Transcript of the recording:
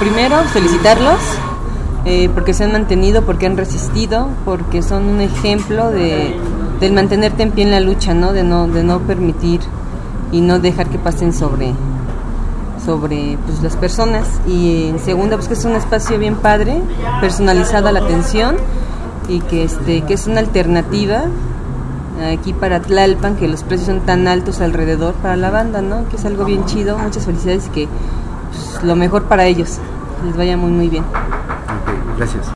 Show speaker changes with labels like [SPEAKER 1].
[SPEAKER 1] primero, felicitarlos porque se han mantenido, porque han resistido, porque son un ejemplo del mantenerte en pie en la lucha, ¿no? De no permitir y no dejar que pasen sobre pues, las personas. Y en segunda, pues que es un espacio bien padre, personalizado a la atención, y que es una alternativa aquí para Tlalpan, que los precios son tan altos alrededor para la banda, ¿no? Que es algo bien chido. Muchas felicidades y que pues, lo mejor para ellos, les vaya muy muy bien.
[SPEAKER 2] Okay, gracias.